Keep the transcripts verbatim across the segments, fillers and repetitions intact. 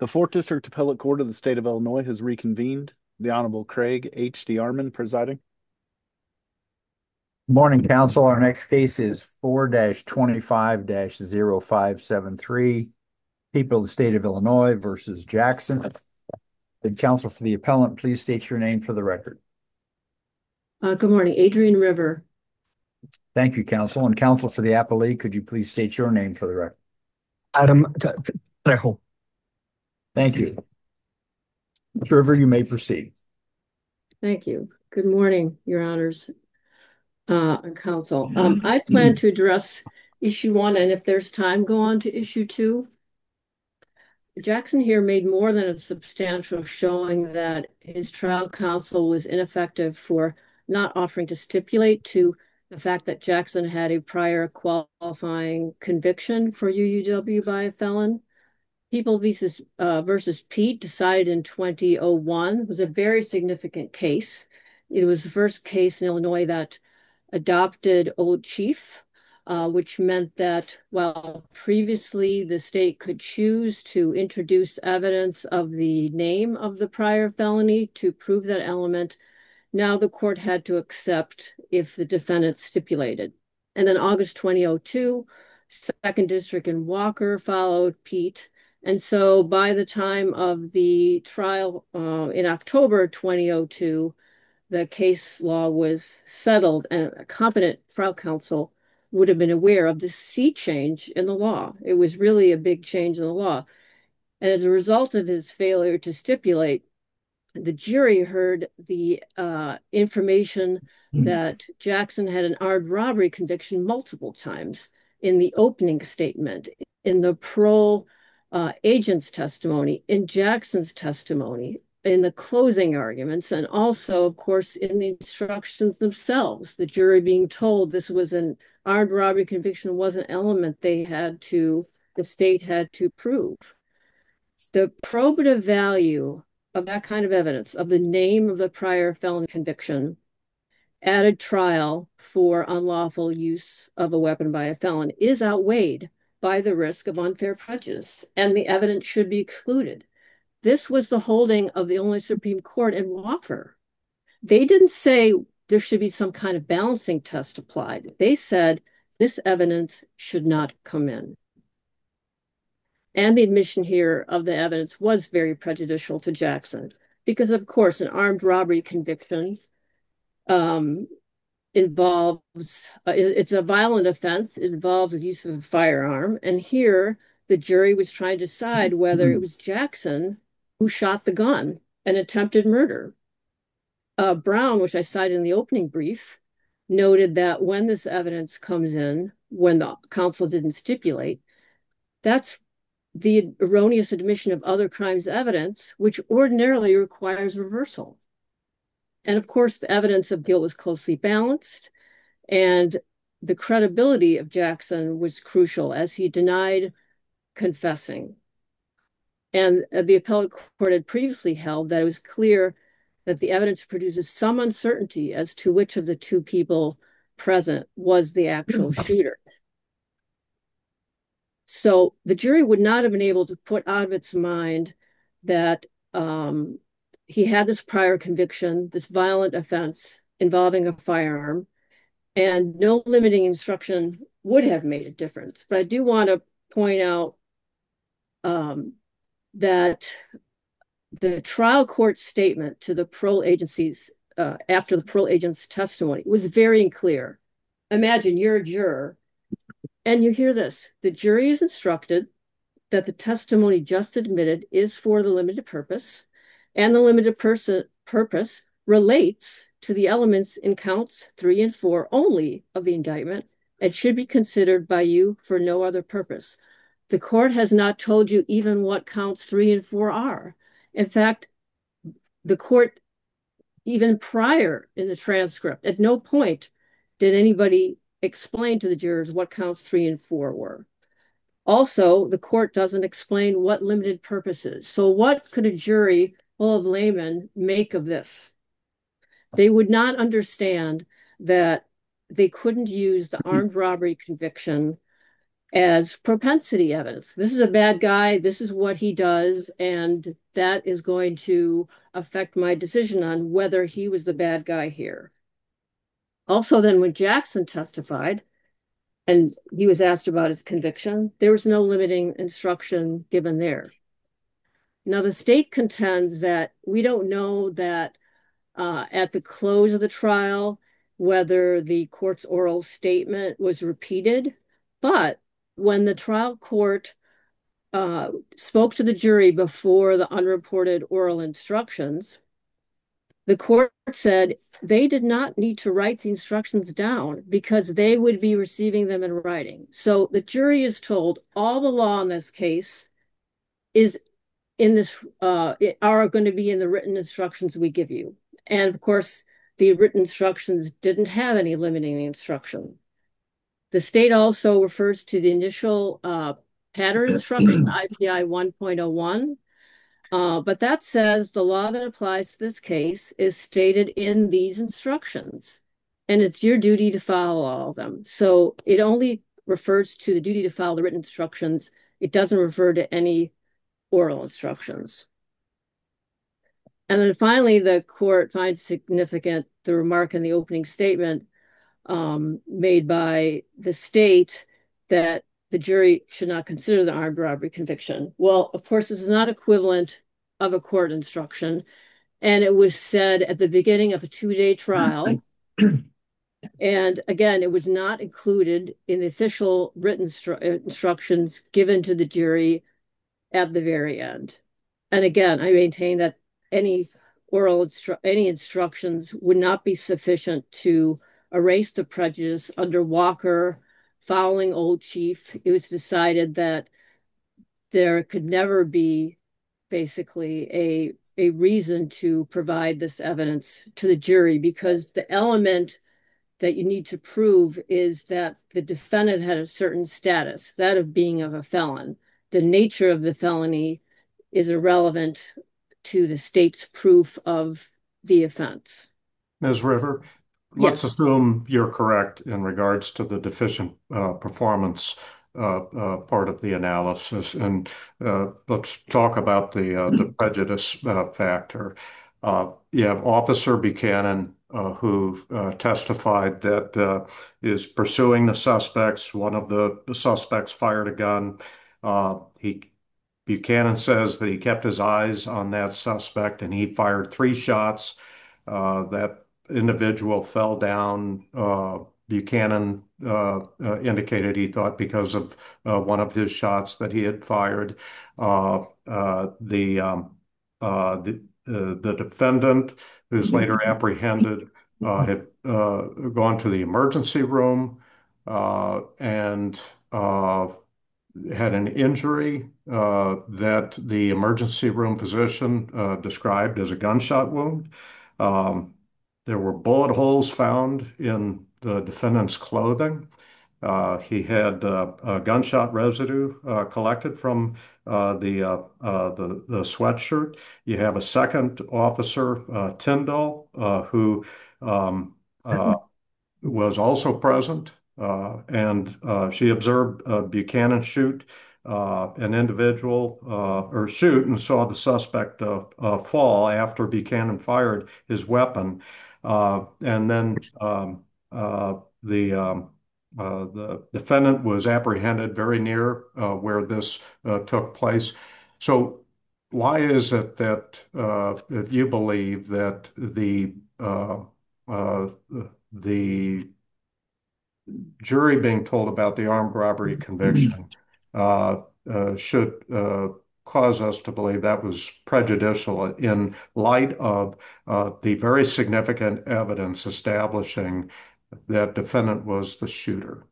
The Fourth District Appellate Court of the State of Illinois has reconvened. The Honorable Craig H D. Armon presiding. Good morning, council. Our next case is four twenty-five zero five seven three, People of the State of Illinois versus Jackson. The counsel for the appellant, please state your name for the record. Uh, good morning, Adrian River. Thank you, counsel. And counsel for the appellee, could you please state your name for the record? Adam Trejo. Thank you. Mister River, you may proceed. Thank you. Good morning, Your Honors, uh, counsel. Um, I plan to address issue one, and if there's time, go on to issue two. Jackson here made more than a substantial showing that his trial counsel was ineffective for not offering to stipulate to the fact that Jackson had a prior qualifying conviction for U U W by a felon. People versus, uh, versus Pete, decided in twenty oh one, was a very significant case. It was the first case in Illinois that adopted Old Chief, uh, which meant that while previously the state could choose to introduce evidence of the name of the prior felony to prove that element, now the court had to accept if the defendant stipulated. And then August twenty oh two, Second District in Walker followed Pete. And so by the time of the trial uh, in October twenty oh two, the case law was settled, and a competent trial counsel would have been aware of the sea change in the law. It was really a big change in the law. And as a result of his failure to stipulate, the jury heard the uh, information that Jackson had an armed robbery conviction multiple times in the opening statement, in the parole uh, agent's testimony, in Jackson's testimony, in the closing arguments, and also, of course, in the instructions themselves. The jury being told this was an armed robbery conviction was an element they had to, the state had to prove. The probative value of that kind of evidence, of the name of the prior felony conviction at a trial for unlawful use of a weapon by a felon, is outweighed by the risk of unfair prejudice, and the evidence should be excluded. This was the holding of the Illinois Supreme Court in Walker. They didn't say there should be some kind of balancing test applied. They said this evidence should not come in. And the admission here of the evidence was very prejudicial to Jackson because, of course, an armed robbery conviction um, involves, uh, it's a violent offense. It involves the use of a firearm. And here, the jury was trying to decide whether it was Jackson who shot the gun and attempted murder. Uh, Brown, which I cited in the opening brief, noted that when this evidence comes in, when the counsel didn't stipulate, that's the erroneous admission of other crimes evidence, which ordinarily requires reversal. And of course, the evidence of guilt was closely balanced, and the credibility of Jackson was crucial as he denied confessing. And the appellate court had previously held that it was clear that the evidence produces some uncertainty as to which of the two people present was the actual shooter. So the jury would not have been able to put out of its mind that um, he had this prior conviction, this violent offense involving a firearm, and no limiting instruction would have made a difference. But I do want to point out um, that the trial court statement to the parole agencies uh, after the parole agent's testimony was very clear. Imagine you're a juror and you hear this: the jury is instructed that the testimony just admitted is for the limited purpose, and the limited person purpose relates to the elements in counts three and four only of the indictment and should be considered by you for no other purpose. The court has not told you even what counts three and four are. In fact, the court, even prior in the transcript, at no point did anybody explain to the jurors what counts three and four were. Also, the court doesn't explain what limited purpose is. So what could a jury full of laymen make of this? They would not understand that they couldn't use the armed robbery conviction as propensity evidence. This is a bad guy. This is what he does. And that is going to affect my decision on whether he was the bad guy here. Also, then when Jackson testified and he was asked about his conviction, there was no limiting instruction given there. Now, the state contends that we don't know that uh, at the close of the trial, whether the court's oral statement was repeated, but when the trial court uh, spoke to the jury before the unreported oral instructions, the court said they did not need to write the instructions down because they would be receiving them in writing. So the jury is told all the law in this case is in this, uh, are going to be in the written instructions we give you. And of course, the written instructions didn't have any limiting instruction. The state also refers to the initial uh, pattern instruction, I P I one point oh one, uh, but that says the law that applies to this case is stated in these instructions, and it's your duty to follow all of them. So it only refers to the duty to follow the written instructions. It doesn't refer to any oral instructions. And then finally, the court finds significant the remark in the opening statement um, made by the state that the jury should not consider the armed robbery conviction. Well, of course, this is not equivalent of a court instruction. And it was said at the beginning of a two-day trial. And again, it was not included in the official written instru instructions given to the jury at the very end. And again, I maintain that any oral instru any instructions would not be sufficient to erase the prejudice under Walker following Old Chief. It was decided that there could never be basically a, a reason to provide this evidence to the jury because the element that you need to prove is that the defendant had a certain status, that of being of a felon. The nature of the felony is irrelevant to the state's proof of the offense. Miz Ritter, let's Yes. assume you're correct in regards to the deficient uh, performance uh, uh, part of the analysis, and uh, let's talk about the uh, the prejudice uh, factor. Uh, you have Officer Buchanan, uh, who uh, testified that uh, is pursuing the suspects. One of the, the suspects fired a gun. Uh, he Buchanan says that he kept his eyes on that suspect and he fired three shots. Uh, that individual fell down. Uh, Buchanan uh, uh, indicated he thought because of uh, one of his shots that he had fired. Uh, uh, the, um, uh, the, uh, the defendant, who's later apprehended, uh, had uh, gone to the emergency room uh, and uh, had an injury uh, that the emergency room physician uh, described as a gunshot wound. Um, there were bullet holes found in the defendant's clothing. Uh, he had uh, a gunshot residue uh, collected from uh, the, uh, uh, the the sweatshirt. You have a second officer, uh, Tyndall, uh, who um, uh, was also present, uh, and uh, she observed uh, Buchanan shoot uh, an individual uh, or shoot and saw the suspect uh, uh, fall after Buchanan fired his weapon. Uh, and then um, uh, the um, uh, the defendant was apprehended very near uh, where this uh, took place. So why is it that uh, if you believe that the uh, uh, the jury being told about the armed robbery conviction uh, uh, should uh, cause us to believe that was prejudicial in light of uh, the very significant evidence establishing that defendant was the shooter?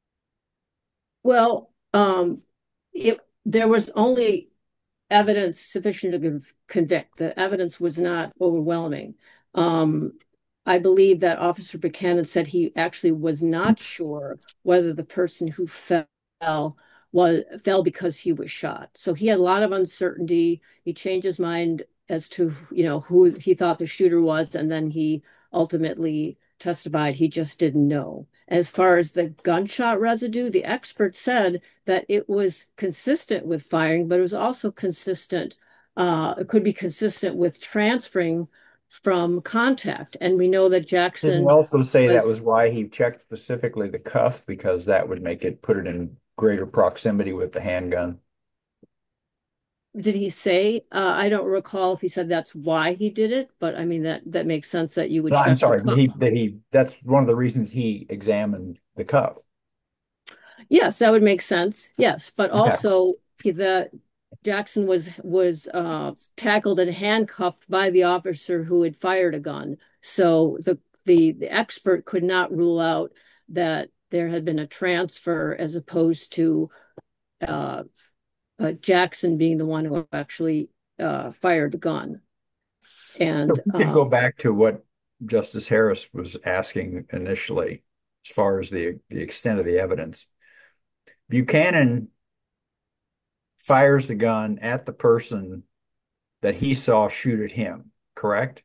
Well, um, it, there was only evidence sufficient to convict. The evidence was not overwhelming. Um, I believe that Officer Buchanan said he actually was not sure whether the person who fell was fell because he was shot. So he had a lot of uncertainty. He changed his mind as to, you know, who he thought the shooter was, and then he ultimately testified he just didn't know. As far as the gunshot residue, the expert said that it was consistent with firing, but it was also consistent, uh, it could be consistent with transferring from contact. And we know that Didn't Jackson you also say that was, was why he checked specifically the cuff, because that would make it, put it in greater proximity with the handgun? did he say, uh, I don't recall if he said that's why he did it, but I mean, that, that makes sense that you would No, I'm check the sorry, that cuff. he, that he, that's one of the reasons he examined the cuff. Yes, that would make sense. Yes, but Okay. also the Jackson was was uh, tackled and handcuffed by the officer who had fired a gun. So the, the the expert could not rule out that there had been a transfer as opposed to uh, uh, Jackson being the one who actually uh, fired the gun. And So we could go um, back to what Justice Harris was asking initially, as far as the the extent of the evidence. Buchanan fires the gun at the person that he saw shoot at him, correct?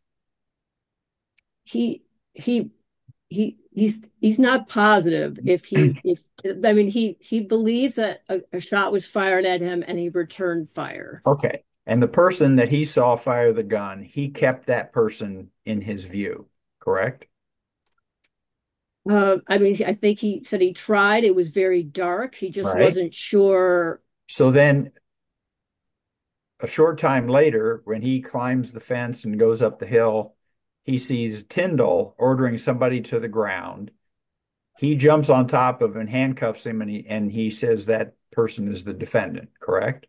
he he he he's he's not positive if he if I mean he he believes that a, a shot was fired at him and he returned fire. Okay. And the person that he saw fire the gun, he kept that person in his view, correct? Uh, I mean, I think he said he tried. It was very dark. He just Right. wasn't sure. So then a short time later, when he climbs the fence and goes up the hill, he sees Tyndall ordering somebody to the ground. He jumps on top of him and handcuffs him, and he, and he says that person is the defendant, correct?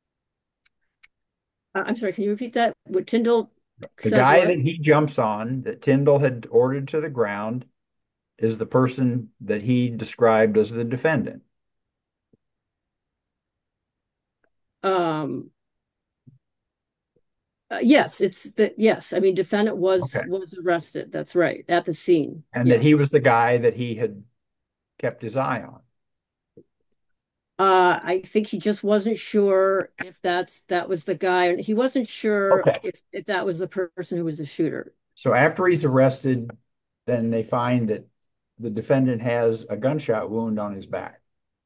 Uh, I'm sorry. Can you repeat that? What Tyndall The says? guy What? that he jumps on, that Tyndall had ordered to the ground, is the person that he described as the defendant. Um. Uh, yes, it's the yes. I mean, defendant was Okay. was arrested. That's right, at the scene. And that Yes. he was the guy that he had kept his eye on. Uh, I think he just wasn't sure if that's that was the guy. He wasn't sure Okay. if, if that was the person who was the shooter. So after he's arrested, then they find that the defendant has a gunshot wound on his back.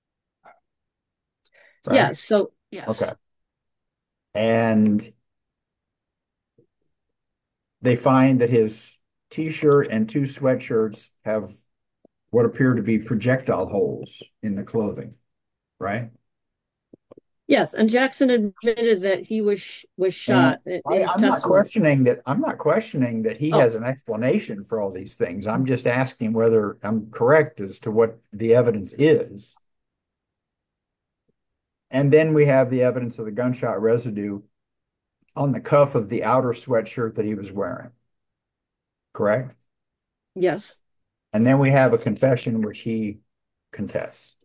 Right? Yes. So yes. Okay. And they find that his t-shirt and two sweatshirts have what appear to be projectile holes in the clothing, right? Yes, and Jackson admitted that he was was shot in I, his I'm not testimony. questioning that. I'm not questioning that he Oh. has an explanation for all these things. I'm just asking whether I'm correct as to what the evidence is. And then we have the evidence of the gunshot residue on the cuff of the outer sweatshirt that he was wearing. Correct? Yes. And then we have a confession which he contests.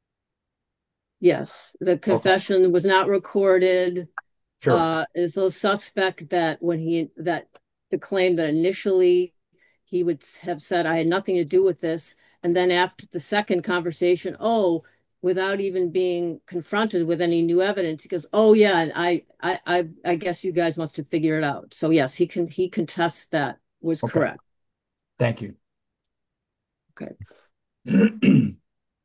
Yes. The confession was not recorded. Sure. Uh, is a suspect that when he that the claim that initially he would have said I had nothing to do with this, and then after the second conversation, oh, without even being confronted with any new evidence, he goes, "Oh yeah, I I I I guess you guys must have figured it out." So yes, he can he contests that was Okay. correct. Thank you. Okay.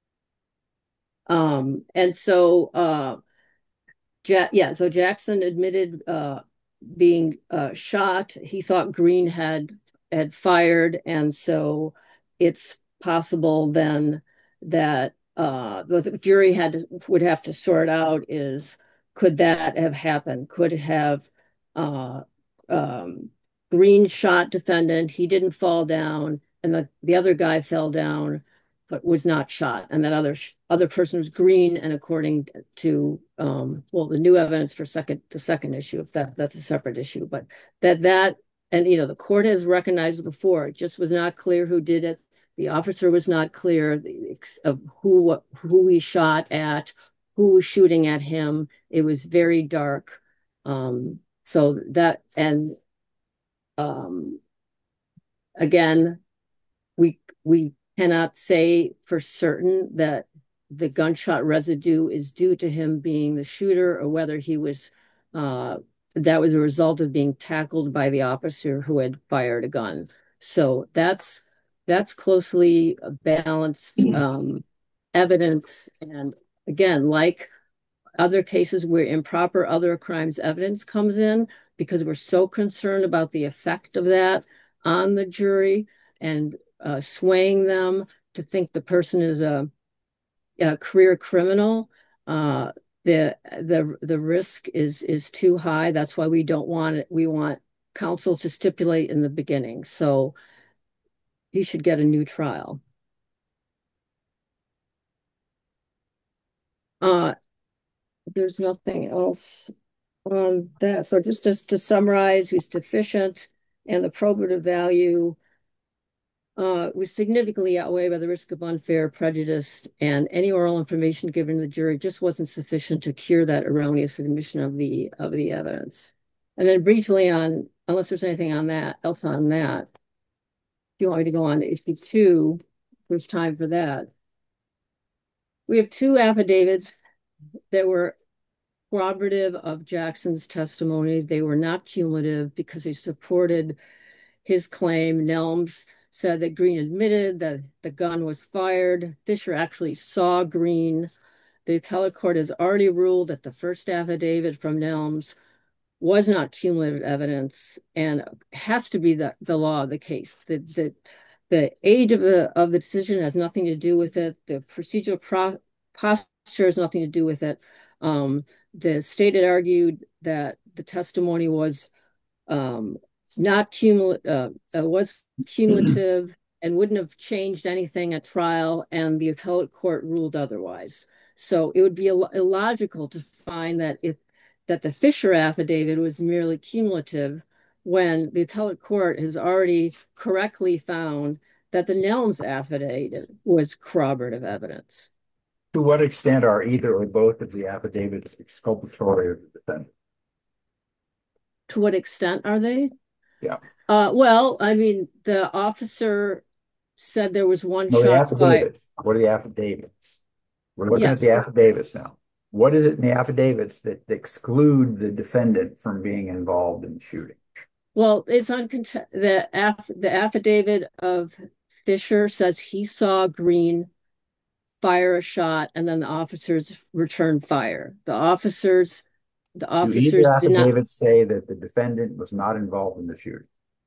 Um, and so uh Ja yeah, so Jackson admitted uh being uh shot. He thought Green had had fired, and so it's possible then that uh the jury had to, would have to sort out is could that have happened? Could have uh um Green shot defendant, he didn't fall down, and the, the other guy fell down but was not shot, and that other other person was Green, and according to um well the new evidence for second the second issue, if that that's a separate issue, but that that and you know the court has recognized before, it just was not clear who did it. The officer was not clear of who who he shot at, who was shooting at him. It was very dark. Um so that and um again we we cannot say for certain that the gunshot residue is due to him being the shooter, or whether he was uh, that was a result of being tackled by the officer who had fired a gun. So that's that's closely balanced um, evidence. And again, like other cases where improper other crimes evidence comes in, because we're so concerned about the effect of that on the jury and uh, swaying them to think the person is a, a career criminal, uh, the the the risk is is too high. That's why we don't want it. We want counsel to stipulate in the beginning. So he should get a new trial. Uh, there's nothing else on that. So just, just to summarize, he's deficient and the probative value uh, was significantly outweighed by the risk of unfair prejudice, and any oral information given to the jury just wasn't sufficient to cure that erroneous admission of the of the evidence. And then briefly on, unless there's anything on that else on that, if you want me to go on to issue two, there's time for that. We have two affidavits that were corroborative of Jackson's testimony. They were not cumulative because they supported his claim. Nelms said that Green admitted that the gun was fired. Fisher actually saw Green. The appellate court has already ruled that the first affidavit from Nelms was not cumulative evidence and has to be the, the law of the case. The, the, the age of the, of the decision has nothing to do with it. The procedural pro posture has nothing to do with it. Um, the state had argued that the testimony was um, not cumulative, uh, was cumulative and wouldn't have changed anything at trial, and the appellate court ruled otherwise. So it would be Ill illogical to find that if that the Fisher affidavit was merely cumulative when the appellate court has already correctly found that the Nelms affidavit was corroborative evidence. To what extent are either or both of the affidavits exculpatory of the defendant? To what extent are they? Yeah. Uh, well, I mean, the officer said there was one no, shot the fired. What are the affidavits? We're looking Yes. at the affidavits now. What is it in the affidavits that exclude the defendant from being involved in the shooting? Well, it's uncontested. The, aff the affidavit of Fisher says he saw Green fire a shot and then the officers return fire. The officers, the officers Do either did not. affidavits say that the defendant was not involved in the shooting?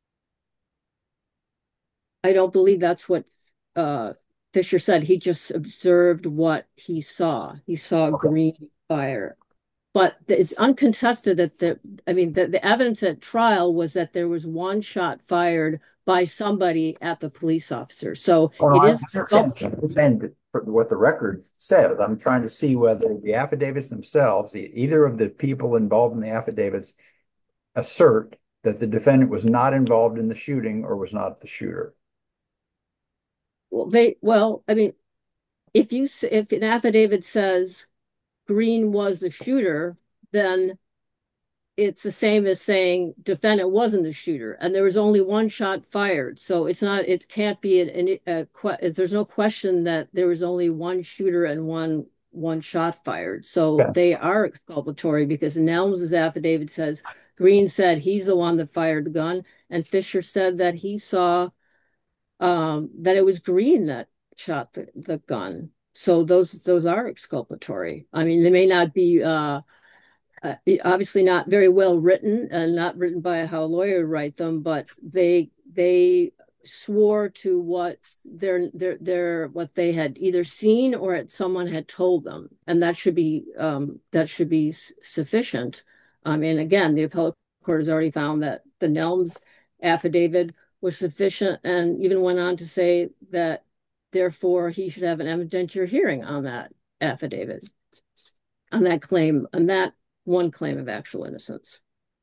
I don't believe that's what uh, Fisher said. He just observed what he saw. He saw Okay. Green fire. But it's uncontested that the, I mean, the, the evidence at trial was that there was one shot fired by somebody at the police officer. So Well, it is. I understand what the record says. I'm trying to see whether the affidavits themselves, either of the people involved in the affidavits, assert that the defendant was not involved in the shooting or was not the shooter. Well, they, well, I mean, if you, if an affidavit says Green was the shooter, then it's the same as saying defendant wasn't the shooter, and there was only one shot fired. So it's not, it can't be an, a, a, there's no question that there was only one shooter and one one shot fired. So okay. They are exculpatory because Nelms' affidavit says Green said he's the one that fired the gun, and Fisher said that he saw um, that it was Green that shot the, the gun. So those those are exculpatory. I mean, they may not be uh, uh, obviously not very well written and not written by how a lawyer would write them, but they they swore to what their their their what they had either seen or at someone had told them, and that should be um, that should be sufficient. I mean, again, the appellate court has already found that the Nelms affidavit was sufficient, and even went on to say that therefore he should have an evidentiary hearing on that affidavit, on that claim, on that one claim of actual innocence.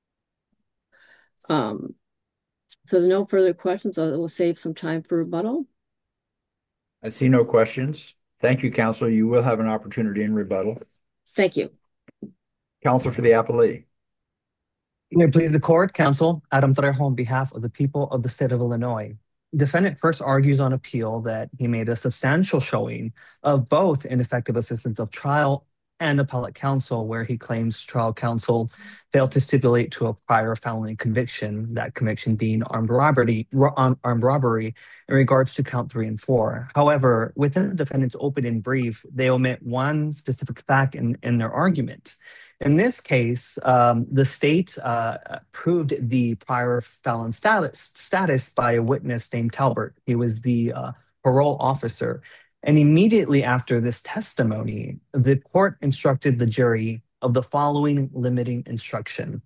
Um, so no further questions. I will save some time for rebuttal. I see no questions. Thank you, counsel. You will have an opportunity in rebuttal. Thank you. Counsel for the appellee. May it please the court, counsel, Adam Trejo on behalf of the people of the state of Illinois. Defendant first argues on appeal that he made a substantial showing of both ineffective assistance of trial and appellate counsel, where he claims trial counsel failed to stipulate to a prior felony conviction, that conviction being armed robbery, armed robbery in regards to count three and four. However, within the defendant's opening brief, they omit one specific fact in, in their argument. In this case, um, the state uh, proved the prior felon status, status by a witness named Talbert. He was the uh, parole officer. And immediately after this testimony, the court instructed the jury of the following limiting instruction.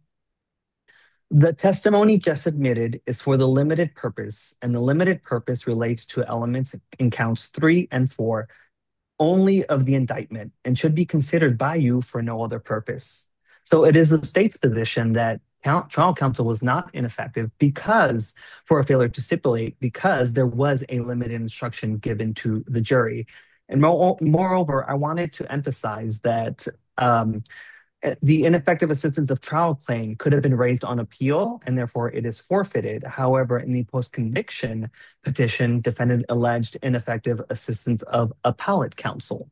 The testimony just admitted is for the limited purpose, and the limited purpose relates to elements in counts three and four only of the indictment and should be considered by you for no other purpose. So it is the state's position that count, trial counsel was not ineffective because for a failure to stipulate, because there was a limited instruction given to the jury. And mo- moreover, I wanted to emphasize that um, the ineffective assistance of trial claim could have been raised on appeal, and therefore it is forfeited. However, in the post-conviction petition, defendant alleged ineffective assistance of appellate counsel.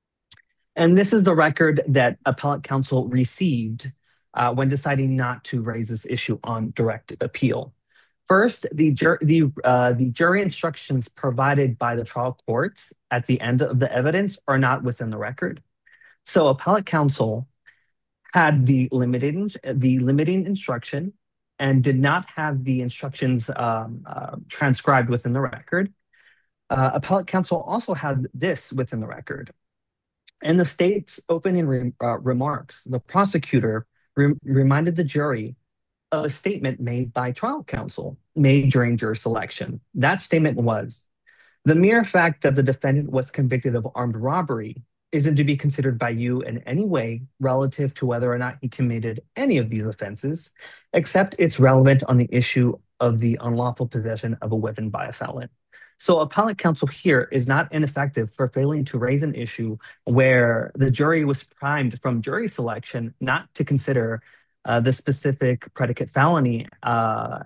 And this is the record that appellate counsel received uh, when deciding not to raise this issue on direct appeal. First, the, jur- the, uh, the jury instructions provided by the trial courts at the end of the evidence are not within the record. So appellate counsel had the limiting, the limiting instruction and did not have the instructions um, uh, transcribed within the record. Uh, appellate counsel also had this within the record. In the state's opening re- uh, remarks, the prosecutor re- reminded the jury of a statement made by trial counsel made during jury selection. That statement was, the mere fact that the defendant was convicted of armed robbery isn't to be considered by you in any way relative to whether or not he committed any of these offenses, except it's relevant on the issue of the unlawful possession of a weapon by a felon. So appellate counsel here is not ineffective for failing to raise an issue where the jury was primed from jury selection not to consider uh, the specific predicate felony uh,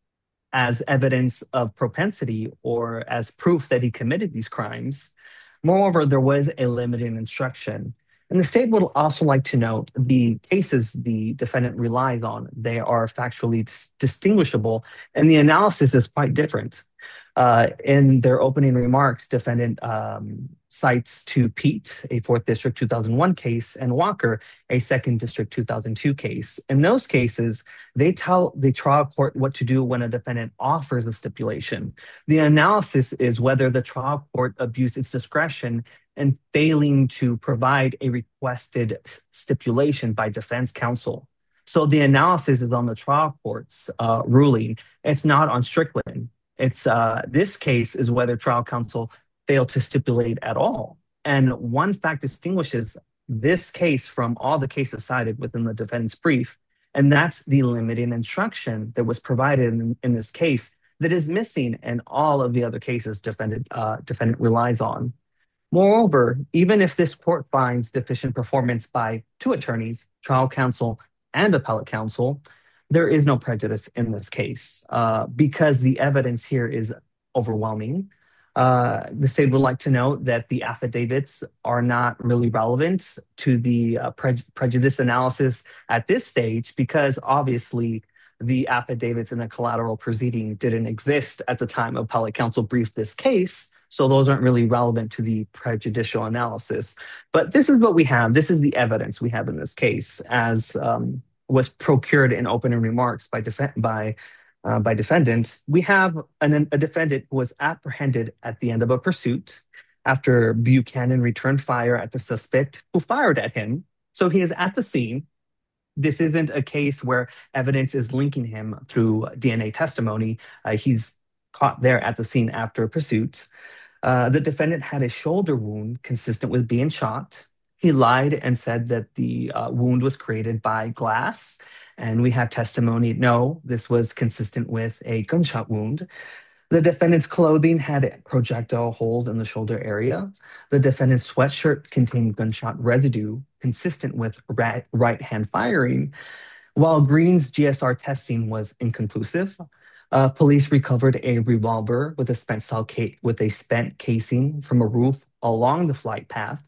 as evidence of propensity or as proof that he committed these crimes. Moreover, there was a limiting instruction. And the state would also like to note the cases the defendant relies on. They are factually dis- distinguishable, and the analysis is quite different. Uh, in their opening remarks, defendant um, cites to Pete, a fourth District two thousand one case, and Walker, a second District two thousand two case. In those cases, they tell the trial court what to do when a defendant offers a stipulation. The analysis is whether the trial court abused its discretion in failing to provide a requested stipulation by defense counsel. So the analysis is on the trial court's uh, ruling. It's not on Strickland. It's uh, this case is whether trial counsel failed to stipulate at all. And one fact distinguishes this case from all the cases cited within the defendant's brief, and that's the limiting instruction that was provided in, in this case that is missing in all of the other cases defendant, uh, defendant relies on. Moreover, even if this court finds deficient performance by two attorneys, trial counsel and appellate counsel, there is no prejudice in this case uh, because the evidence here is overwhelming. Uh, the state would like to note that the affidavits are not really relevant to the uh, pre- prejudice analysis at this stage because obviously the affidavits in the collateral proceeding didn't exist at the time appellate counsel briefed this case. So those aren't really relevant to the prejudicial analysis. But this is what we have. This is the evidence we have in this case as um, was procured in opening remarks by def- by uh, by defendants. We have an, a defendant who was apprehended at the end of a pursuit after Buchanan returned fire at the suspect who fired at him. So he is at the scene. This isn't a case where evidence is linking him through D N A testimony. Uh, he's caught there at the scene after pursuit. Uh, the defendant had a shoulder wound consistent with being shot. He lied and said that the uh, wound was created by glass. And we have testimony, no, this was consistent with a gunshot wound. The defendant's clothing had projectile holes in the shoulder area. The defendant's sweatshirt contained gunshot residue consistent with right, right-hand firing, while Green's G S R testing was inconclusive. Uh, police recovered a revolver with a spent cell ca- with a spent casing from a roof along the flight path.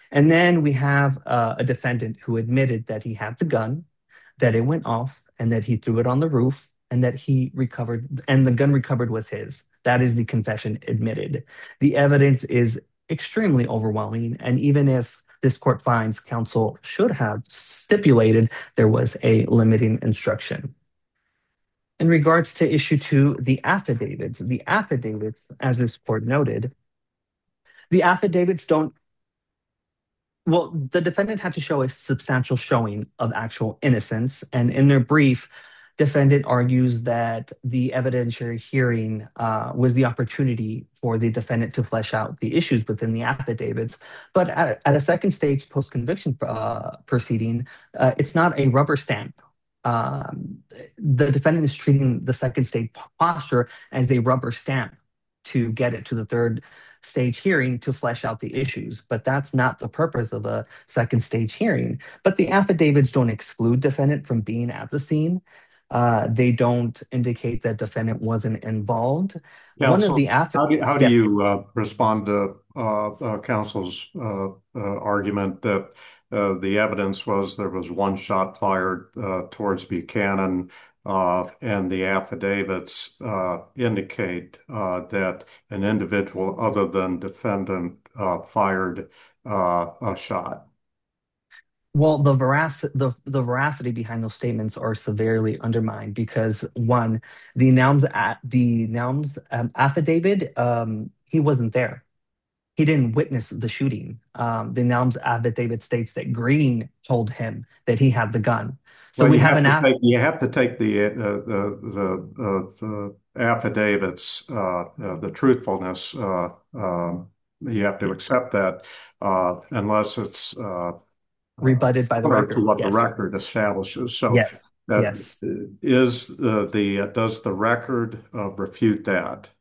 And then we have uh, a defendant who admitted that he had the gun, that it went off, and that he threw it on the roof, and that he recovered, and the gun recovered was his. That is the confession admitted. The evidence is extremely overwhelming, and even if this court finds counsel should have stipulated, there was a limiting instruction. In regards to issue two, the affidavits, the affidavits, as this court noted, the affidavits don't, well, the defendant had to show a substantial showing of actual innocence. And in their brief, defendant argues that the evidentiary hearing uh, was the opportunity for the defendant to flesh out the issues within the affidavits. But at, at a second stage post-conviction uh, proceeding, uh, it's not a rubber stamp. Um, the defendant is treating the second stage posture as a rubber stamp to get it to the third stage hearing to flesh out the issues. But that's not the purpose of a second stage hearing. But the affidavits don't exclude defendant from being at the scene. Uh, they don't indicate that defendant wasn't involved. Yeah, One so of the how affidavits. do you, how do Yes. you uh, respond to uh, uh, counsel's uh, uh, argument that uh, the evidence was there was one shot fired uh, towards Buchanan, uh, and the affidavits uh, indicate uh, that an individual other than defendant uh, fired uh, a shot? Well, the veracity, the, the veracity behind those statements are severely undermined because one, the Nelms at the Nelms um, affidavit, um, he wasn't there. He didn't witness the shooting. Um, the Nelms affidavit states that Green told him that he had the gun. So Well, we you have have an to aff take you have to take the uh, the the the, the affidavits, uh, uh, the truthfulness. Uh, um, you have to accept that uh, unless it's uh, uh, rebutted by the contrary to record. what the Yes. record establishes. So Yes. that Yes. is uh, the does the record uh, refute that?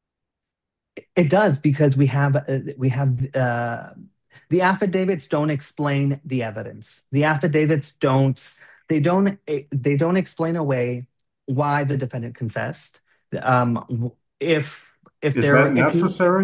It does because we have uh, we have uh, the affidavits don't explain the evidence. The affidavits don't they don't eh, they don't explain away why the defendant confessed. Um, if if Is that there if he necessary?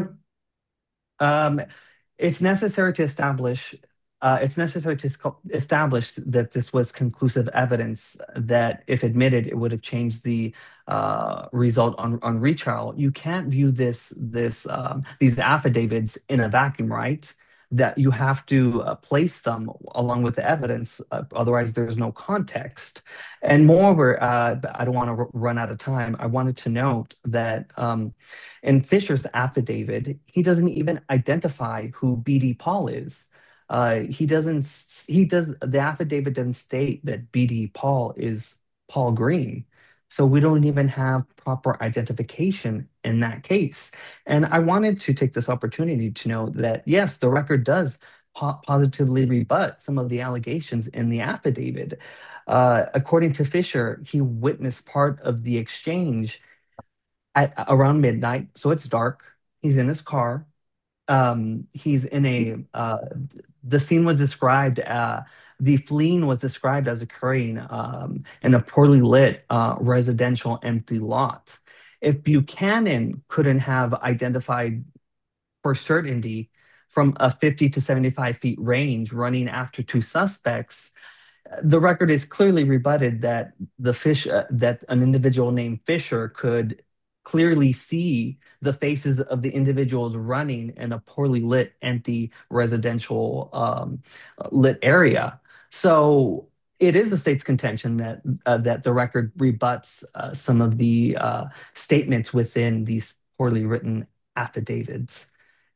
um, it's necessary to establish uh, it's necessary to sco- establish that this was conclusive evidence that, if admitted, it would have changed the uh, result on on retrial. You can't view this this um, these affidavits in a vacuum, right? That you have to uh, place them along with the evidence, uh, otherwise there's no context. And moreover, uh, I don't want to r- run out of time. I wanted to note that um, in Fisher's affidavit, he doesn't even identify who B D Paul is. Uh, he doesn't. He does. The affidavit doesn't state that B D Paul is Paul Green. So we don't even have proper identification in that case. And I wanted to take this opportunity to note that yes, the record does po- positively rebut some of the allegations in the affidavit. Uh, according to Fisher, he witnessed part of the exchange at around midnight, so it's dark. He's in his car. Um, he's in a uh, the scene was described. Uh, the fleeing was described as occurring um, in a poorly lit uh, residential empty lot. If Buchanan couldn't have identified for certainty from a fifty to seventy-five feet range running after two suspects, the record is clearly rebutted that the fish uh, that an individual named Fisher could clearly see the faces of the individuals running in a poorly lit, empty residential um, lit area. So it is the state's contention that uh, that the record rebuts uh, some of the uh, statements within these poorly written affidavits.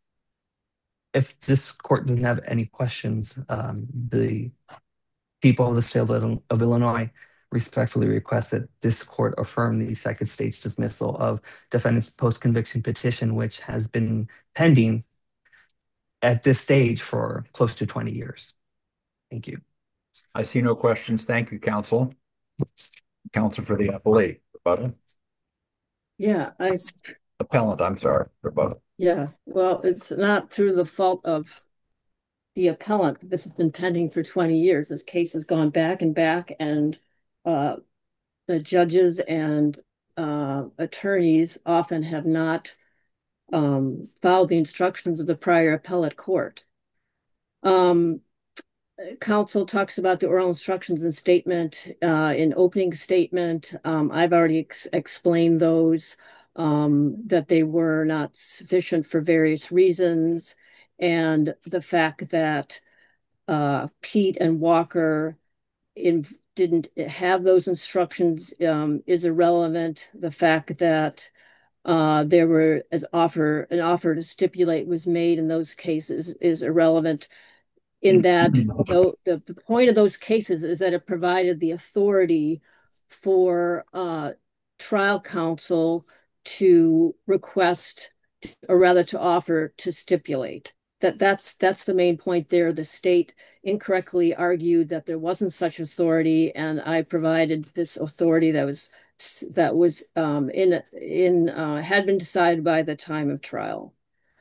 If this court doesn't have any questions, um, the people of the state of Illinois respectfully request that this court affirm the second stage dismissal of defendant's post-conviction petition, which has been pending at this stage for close to twenty years. Thank you. I see no questions. Thank you, counsel. Counsel for the appellate. Rebuttal. Yeah, I, Appellant, I'm sorry. Rebuttal. yeah, well, it's not through the fault of the appellant. This has been pending for twenty years. This case has gone back and back, and uh, the judges and uh, attorneys often have not um, followed the instructions of the prior appellate court. Um, Counsel talks about the oral instructions and statement uh, in opening statement. Um, I've already ex explained those, um, that they were not sufficient for various reasons, and the fact that uh, Pete and Walker in, didn't have those instructions um, is irrelevant. The fact that uh, there were as offer an offer to stipulate was made in those cases is irrelevant, in that the, the, the point of those cases is that it provided the authority for uh, trial counsel to request, or rather to offer to stipulate. That that's that's the main point there. The state incorrectly argued that there wasn't such authority, and I provided this authority that was that was um, in in uh, had been decided by the time of trial.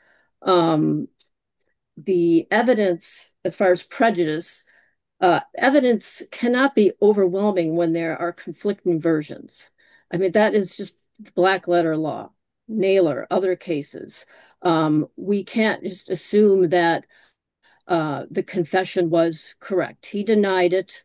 Um, the evidence, as far as prejudice, uh, evidence cannot be overwhelming when there are conflicting versions. I mean, that is just black letter law. Naylor, other cases. Um, we can't just assume that uh, the confession was correct. He denied it.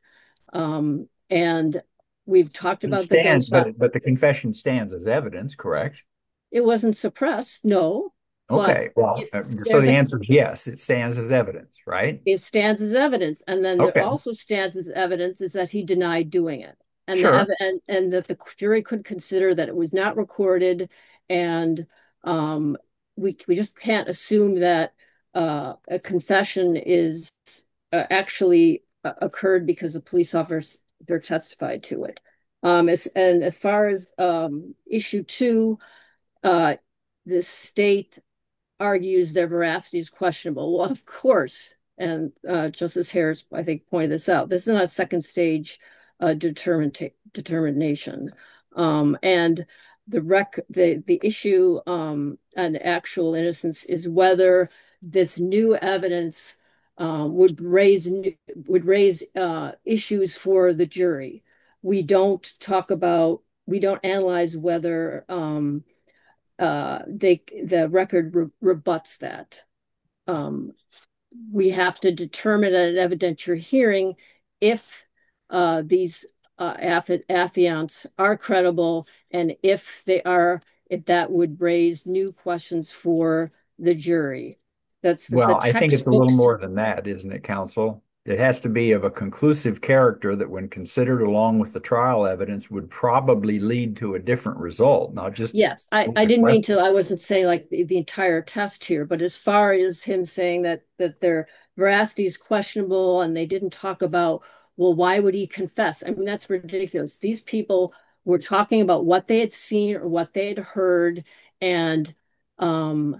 Um, and we've talked It about the stands, gunshot. but but the confession stands as evidence, correct? It wasn't suppressed, no. Okay, well, But uh, so there's the a answer is yes, it stands as evidence, right? it stands as evidence, and then there Okay, also stands as evidence is that he denied doing it, and the sure. and, and that the jury could consider that it was not recorded, and um, we we just can't assume that uh, a confession is uh, actually uh, occurred because the police officer testified to it. Um, as and as far as um, issue two, uh, the state argues their veracity is questionable. Well, of course, and uh, Justice Harris, I think, pointed this out. This is not a second stage uh, determin determination, um, and the rec the the issue um, on actual innocence is whether this new evidence uh, would raise would raise uh, issues for the jury. We don't talk about we don't analyze whether um, uh, they the record re rebuts that. Um, we have to determine at an evidentiary hearing if uh, these uh, affiants are credible, and if they are, if that would raise new questions for the jury. That's, that's the Well, I think it's a little textbooks. more than that, isn't it, counsel? It has to be of a conclusive character that, when considered along with the trial evidence, would probably lead to a different result, not just Yes, I, I didn't mean to, I wasn't saying like the, the entire test here, but as far as him saying that that their veracity is questionable and they didn't talk about, well, why would he confess? I mean, that's ridiculous. These people were talking about what they had seen or what they had heard, and um,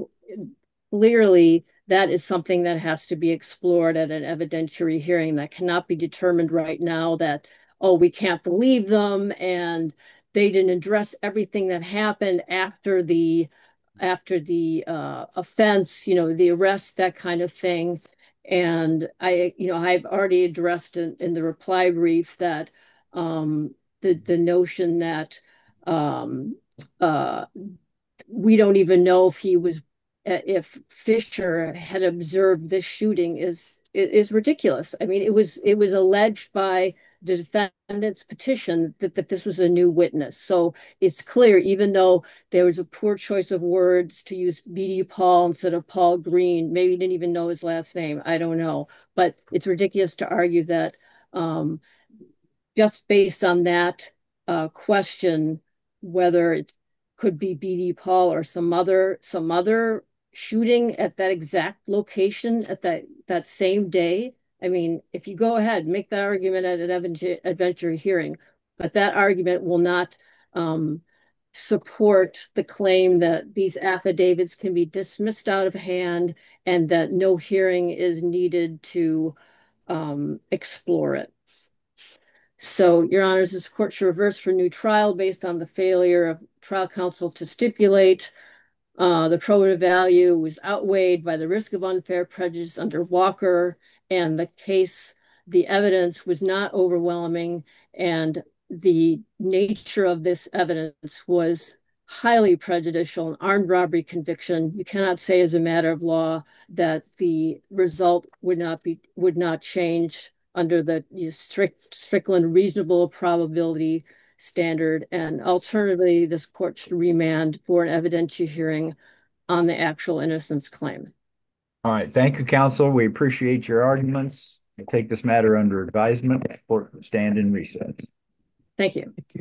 clearly that is something that has to be explored at an evidentiary hearing. That cannot be determined right now that, oh, we can't believe them, and they didn't address everything that happened after the after the uh, offense, you know, the arrest, that kind of thing. And I, you know, I've already addressed in, in the reply brief that um, the the notion that um, uh, we don't even know if he was if Fisher had observed this shooting is is ridiculous. I mean, it was it was alleged by the defendant's petition that, that this was a new witness. So it's clear, even though there was a poor choice of words to use B D Paul instead of Paul Green, maybe he didn't even know his last name. I don't know. But it's ridiculous to argue that um, just based on that uh, question, whether it could be B D Paul or some other some other shooting at that exact location at that that same day. I mean, if you go ahead, make that argument at an adventure hearing, but that argument will not um, support the claim that these affidavits can be dismissed out of hand and that no hearing is needed to um, explore it. So, Your Honors, this court should reverse for new trial based on the failure of trial counsel to stipulate. Uh, the probative value was outweighed by the risk of unfair prejudice under Walker, and the case, the evidence was not overwhelming, and the nature of this evidence was highly prejudicial, an armed robbery conviction, you cannot say as a matter of law that the result would not be would not change under the you know, strict Strickland reasonable probability standard. And alternatively, this court should remand for an evidentiary hearing on the actual innocence claim. All right. Thank you, counsel. We appreciate your arguments. We take this matter under advisement. Court will stand in recess. Thank you.